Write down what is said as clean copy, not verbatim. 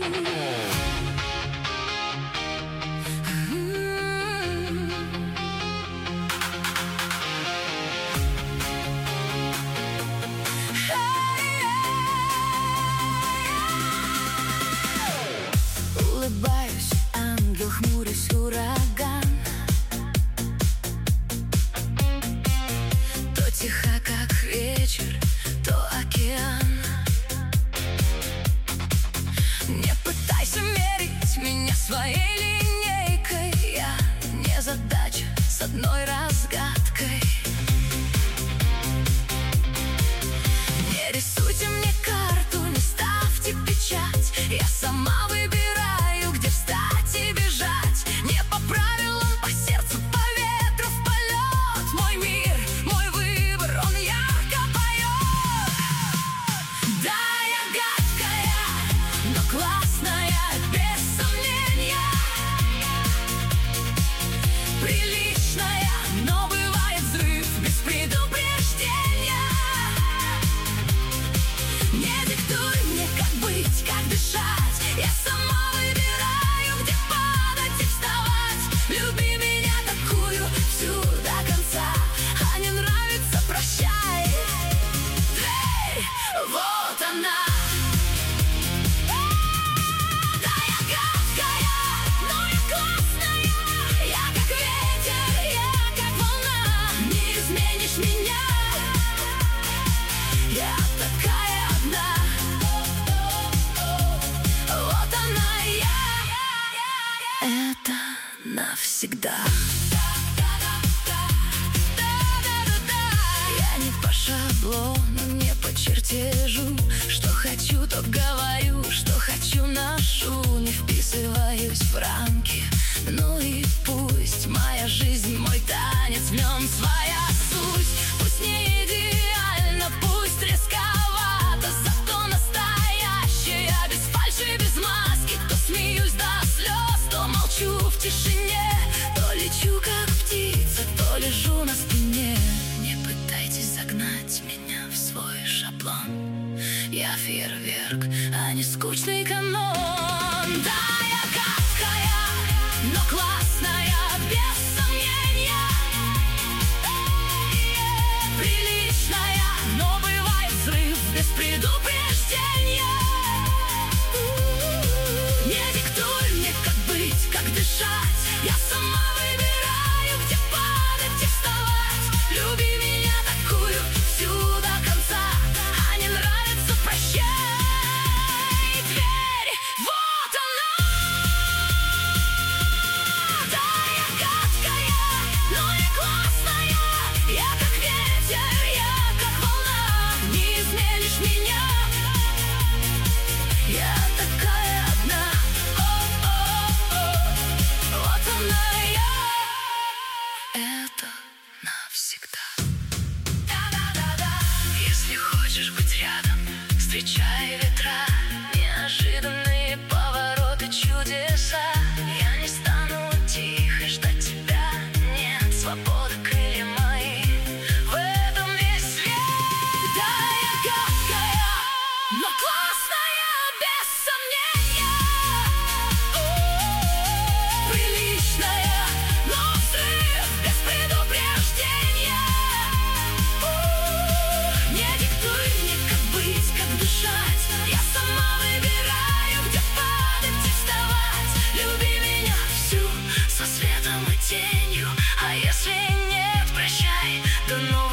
Улыбаюсь, ангел, хмурюсь, ураган. То тихо, как вечер, то океан. Не пытайся мерить меня своей линейкой. Я не задача с одной разгадкой. Не рисуйте мне карту, не ставьте печать. Я сама выбираю, где встать и бежать. Не по правилам, по сердцу, по ветру в полет. Мой мир, мой выбор, он ярко поет. Да, я гадкая, но классная, без сомнения. Приличная, но бывает взрыв без предупреждения. Не диктуй мне, как быть, как дышать. Я сама выбираю, где падать и вставать. Люби меня такую всю до конца, а не нравится — прощай. Дверь, вот она. Да, я гадкая, но я классная. Я как ветер, я как волна. Не изменишь меня, я такая одна. Вот она я, это навсегда. Я не по шаблону, не по чертежу. Что хочу, то говорю, что хочу, ношу. Не вписываюсь в рамки, ну и пусть. Моя жизнь, мой танец, в нем своя суть. Пусть не идеально, пусть рисковато, зато настоящая, без фальши, без маски. То смеюсь до слез, то молчу в тишине. То лечу, как птица, то лежу на спине. Не пытайтесь загнать меня в свой шаблон. Я фейерверк, а не скучный канон. Да, я гадкая, но классная, без сомнения. Приличная, но бывает взрыв без предупреждения. Не диктуй мне, как быть, как дышать. Я сама выбираю, где падать и вставать. Люби меня такую всю до конца, а не нравится — прощай. Дверь, вот она. Да, я гадкая, но я классная. Я как ветер, я как волна. Не изменишь меня, я такая одна. Вот она я, это навсегда. Да-да-да-да. Если хочешь быть рядом, встречай ветра, неожиданные повороты, чудеса. Я не стану тихо ждать тебя, нет, свобода, крылья мои, в этом весь свет. Да, я гадкая, но классная, без сомнения. Приличная, но взрыв без предупреждения. Не диктуй мне, как быть, как дышать. Я сама выбираю, где падать и вставать. Люби меня всю, со светом и тенью. А если нет — прощай, до новых